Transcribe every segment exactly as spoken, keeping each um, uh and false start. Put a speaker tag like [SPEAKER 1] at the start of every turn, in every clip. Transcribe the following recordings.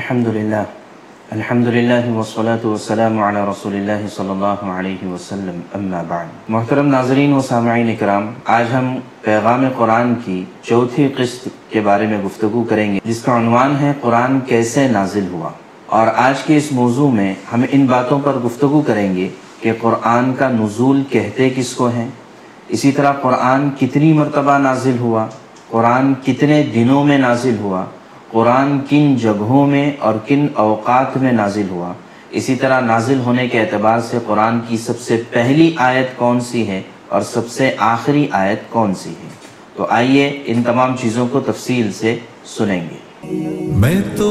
[SPEAKER 1] الحمدللہ الحمدللہ والصلاة والسلام علی رسول اللہ صلی اللہ علیہ وسلم، اما بعد۔ محترم ناظرین و سامعین اکرام، آج ہم پیغام قرآن کی چوتھی قسط کے بارے میں گفتگو کریں گے، جس کا عنوان ہے قرآن کیسے نازل ہوا۔ اور آج کے اس موضوع میں ہم ان باتوں پر گفتگو کریں گے کہ قرآن کا نزول کہتے کس کو ہیں، اسی طرح قرآن کتنی مرتبہ نازل ہوا، قرآن کتنے دنوں میں نازل ہوا، قرآن کن جگہوں میں اور کن اوقات میں نازل ہوا، اسی طرح نازل ہونے کے اعتبار سے قرآن کی سب سے پہلی آیت کون سی ہے اور سب سے آخری آیت کون سی ہے۔ تو آئیے ان تمام چیزوں کو تفصیل سے سنیں گے۔
[SPEAKER 2] میں تو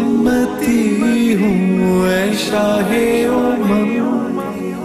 [SPEAKER 2] امتی ہوں اے شاہ امم۔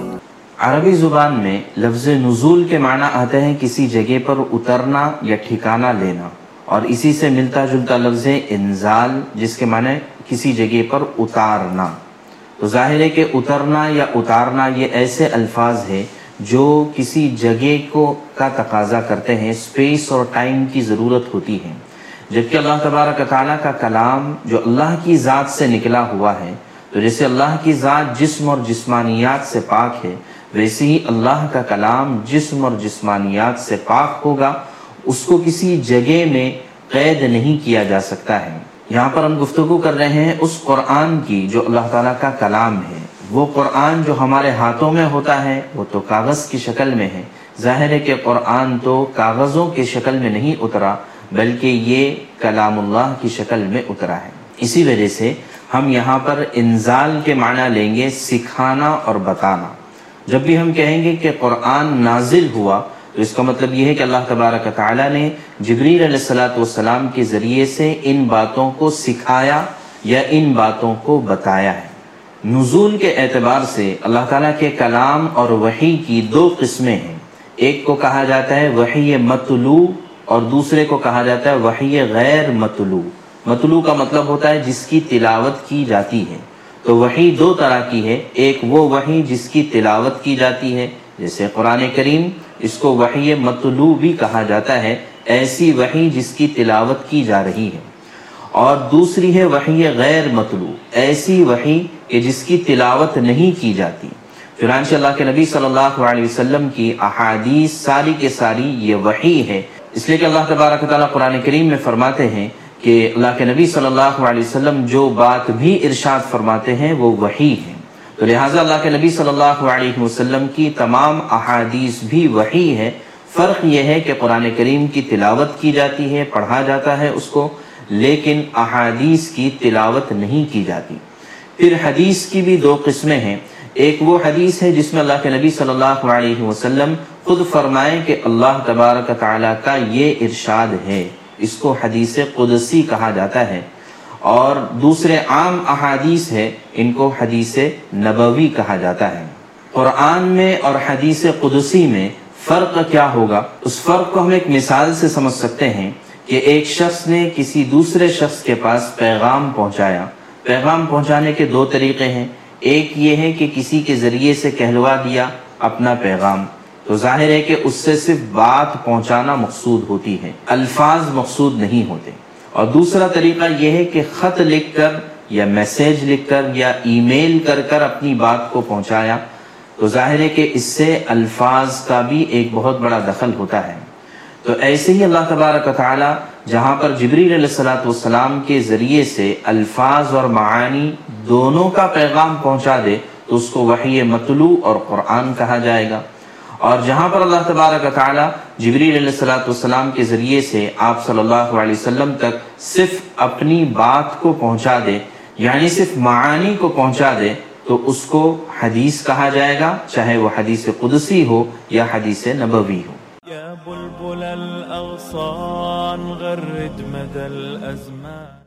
[SPEAKER 1] عربی زبان میں لفظ نزول کے معنی آتے ہیں کسی جگہ پر اترنا یا ٹھکانہ لینا، اور اسی سے ملتا جلتا لفظ انزال، جس کے معنی کسی جگہ پر اتارنا۔ تو ظاہر ہے کہ اترنا یا اتارنا یہ ایسے الفاظ ہیں جو کسی جگہ کو کا تقاضا کرتے ہیں، اسپیس اور ٹائم کی ضرورت ہوتی ہے، جبکہ اللہ تبارک تعالیٰ کا کلام جو اللہ کی ذات سے نکلا ہوا ہے، تو جیسے اللہ کی ذات جسم اور جسمانیات سے پاک ہے، ویسے ہی اللہ کا کلام جسم اور جسمانیات سے پاک ہوگا، اس کو کسی جگہ میں قید نہیں کیا جا سکتا ہے۔ یہاں پر ہم گفتگو کر رہے ہیں اس قرآن کی جو اللہ تعالیٰ کا کلام ہے۔ وہ قرآن جو ہمارے ہاتھوں میں ہوتا ہے وہ تو کاغذ کی شکل میں ہے۔ ظاہر ہے کہ قرآن تو کاغذوں کی شکل میں نہیں اترا، بلکہ یہ کلام اللہ کی شکل میں اترا ہے۔ اسی وجہ سے ہم یہاں پر انزال کے معنی لیں گے سکھانا اور بتانا۔ جب بھی ہم کہیں گے کہ قرآن نازل ہوا تو اس کا مطلب یہ ہے کہ اللہ تبارک تعالیٰ نے جبریل علیہ الصلوۃ والسلام کے ذریعے سے ان باتوں کو سکھایا یا ان باتوں کو بتایا ہے۔ نزول کے اعتبار سے اللہ تعالیٰ کے کلام اور وحی کی دو قسمیں ہیں، ایک کو کہا جاتا ہے وحی متلو اور دوسرے کو کہا جاتا ہے وحی غیر متلو۔ متلو کا مطلب ہوتا ہے جس کی تلاوت کی جاتی ہے۔ تو وحی دو طرح کی ہے، ایک وہ وحی جس کی تلاوت کی جاتی ہے، جیسے قرآن کریم، اس کو وحی متلو بھی کہا جاتا ہے، ایسی وحی جس کی تلاوت کی جا رہی ہے۔ اور دوسری ہے وحی غیر متلو، ایسی وحی کہ جس کی تلاوت نہیں کی جاتی۔ چنانچہ اللہ کے نبی صلی اللہ علیہ وسلم کی احادیث ساری کے ساری یہ وحی ہے، اس لیے کہ اللہ تبارک تعالیٰ قرآن کریم میں فرماتے ہیں کہ اللہ کے نبی صلی اللہ علیہ وسلم جو بات بھی ارشاد فرماتے ہیں وہ وحی ہے۔ تو لہٰذا اللہ کے نبی صلی اللہ علیہ وسلم کی تمام احادیث بھی وحی ہے۔ فرق یہ ہے کہ قرآن کریم کی تلاوت کی جاتی ہے، پڑھا جاتا ہے اس کو، لیکن احادیث کی تلاوت نہیں کی جاتی۔ پھر حدیث کی بھی دو قسمیں ہیں، ایک وہ حدیث ہے جس میں اللہ کے نبی صلی اللہ علیہ وسلم خود فرمائے کہ اللہ تبارک تعالیٰ کا یہ ارشاد ہے، اس کو حدیث قدسی کہا جاتا ہے، اور دوسرے عام احادیث ہے، ان کو حدیث نبوی کہا جاتا ہے۔ قرآن میں اور حدیث قدسی میں فرق کیا ہوگا؟ اس فرق کو ہم ایک مثال سے سمجھ سکتے ہیں کہ ایک شخص نے کسی دوسرے شخص کے پاس پیغام پہنچایا۔ پیغام پہنچانے کے دو طریقے ہیں، ایک یہ ہے کہ کسی کے ذریعے سے کہلوا دیا اپنا پیغام، تو ظاہر ہے کہ اس سے صرف بات پہنچانا مقصود ہوتی ہے، الفاظ مقصود نہیں ہوتے۔ اور دوسرا طریقہ یہ ہے کہ خط لکھ کر یا میسیج لکھ کر یا ای میل کر کر اپنی بات کو پہنچایا، تو ظاہر ہے کہ اس سے الفاظ کا بھی ایک بہت بڑا دخل ہوتا ہے۔ تو ایسے ہی اللہ تبارک تعالیٰ جہاں پر جبریل علیہ الصلوۃ والسلام کے ذریعے سے الفاظ اور معانی دونوں کا پیغام پہنچا دے تو اس کو وحی متلو اور قرآن کہا جائے گا، اور جہاں پر اللہ تبارک تعالیٰ جبریل علیہ الصلوۃ والسلام کے ذریعے سے آپ صلی اللہ علیہ وسلم تک صرف اپنی بات کو پہنچا دے، یعنی صرف معانی کو پہنچا دے، تو اس کو حدیث کہا جائے گا، چاہے وہ حدیث قدسی ہو یا حدیث نبوی ہو۔
[SPEAKER 2] یا بلبل الاغصان غرد مدى الازمان۔